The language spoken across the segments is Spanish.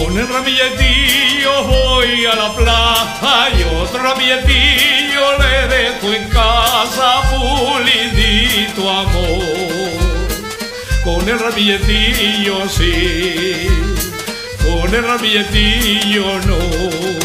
Con el ramilletillo voy a la plaza y otro ramilletillo le dejo en casa, pulidito amor. Con el ramilletillo sí, con el ramilletillo no.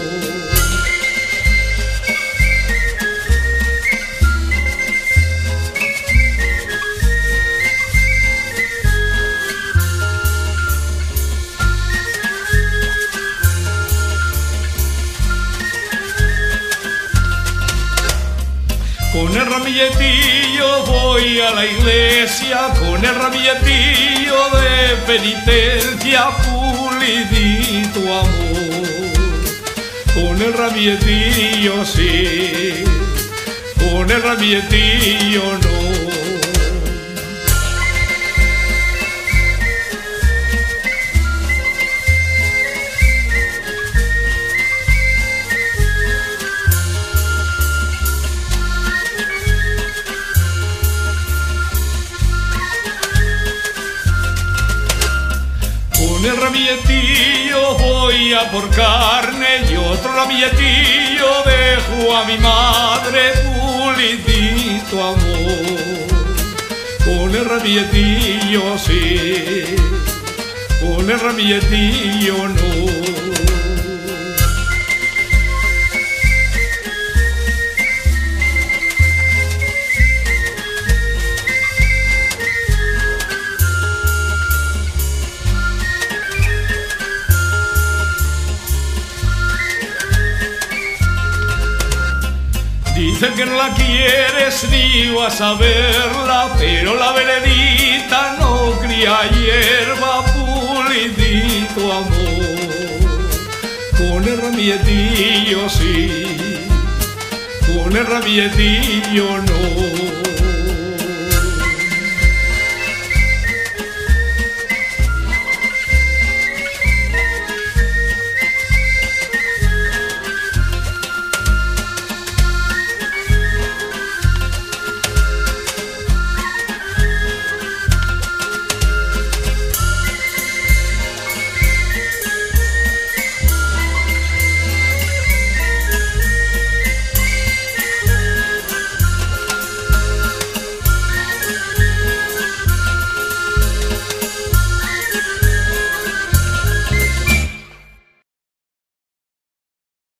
Con el ramilletillo voy a la iglesia, con el ramilletillo de penitencia, pulidito amor. Con el ramilletillo sí, con el ramilletillo no. Con el ramilletillo voy a por carne y otro ramilletillo dejo a mi madre, pulidito amor. Con el ramilletillo sí, con el ramilletillo no. Dicen que no la quieres ni vas a verla, pero la veredita no cría hierba, pulidito amor. Con el ramilletillo sí, con el ramilletillo no.